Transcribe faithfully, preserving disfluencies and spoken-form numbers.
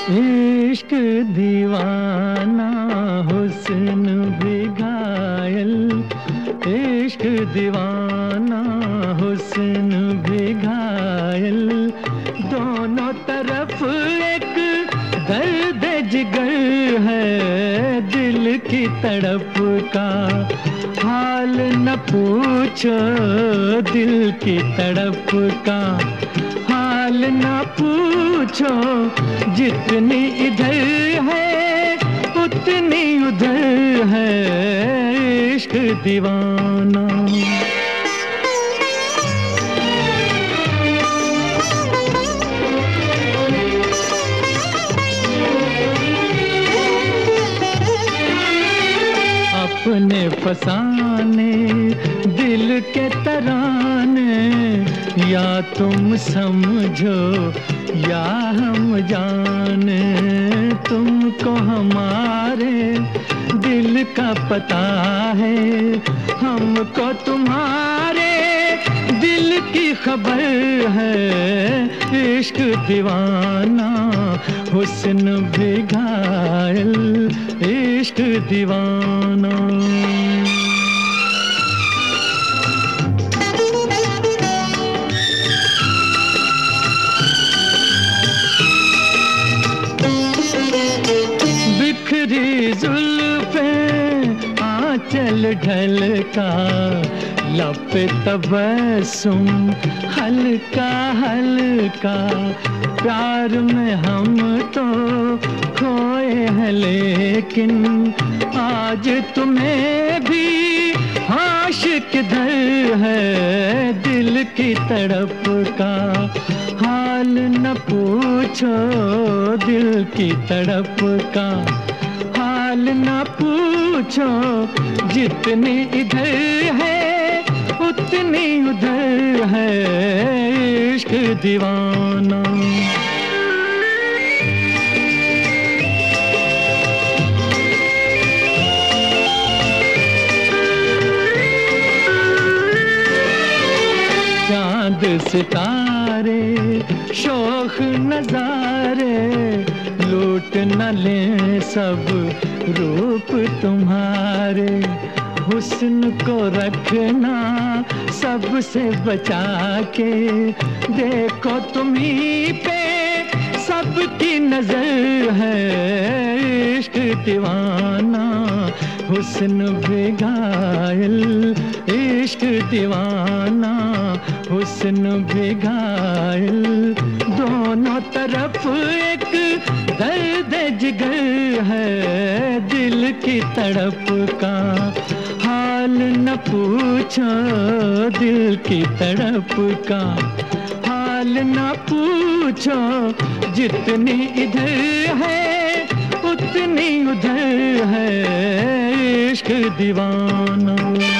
इश्क दीवाना हुस्न भी घायल, इश्क दीवाना हुस्न भी घायल, दोनों तरफ एक दर्द जिगर है, दिल की तड़प का हाल न पूछो, दिल की तड़प का हाल न पूछो, जितनी इधर है उतनी उधर है इश्क दीवाना। अपने फसाने दिल के तराने, या तुम समझो या हम जाने, तुमको हमारे दिल का पता है, हमको तुम्हारे दिल की खबर है, इश्क दीवाना हुस्न भी घायल, इश्क दीवाना। बिखरी जुल्फें आंचल ढलका, लब तबस्सुम हल्का हल्का, प्यार में हम तो खोए हैं लेकिन आज तुम्हें भी आशिक दर है, दिल की तड़प का हाल न पूछो, दिल की तड़प का हाल न पूछो, जितनी इधर है उतनी उधर है इश्क दीवाना। चांद सितारे शोख नजारे, लूट न ले सब रूप तुम्हारे, हुस्न को रखना सबसे बचा के, देखो तुम्ही पे सबकी नजर है, इश्क दीवाना हुस्न भी घायल, इश्क दीवाना हुस्न भी घायल, दोनों तरफ एक दर्द जिगर है, दिल की तड़प का हाल न पूछो, दिल की तड़प का हाल न पूछो, जितनी इधर है उतनी उधर है इश्क दीवाना।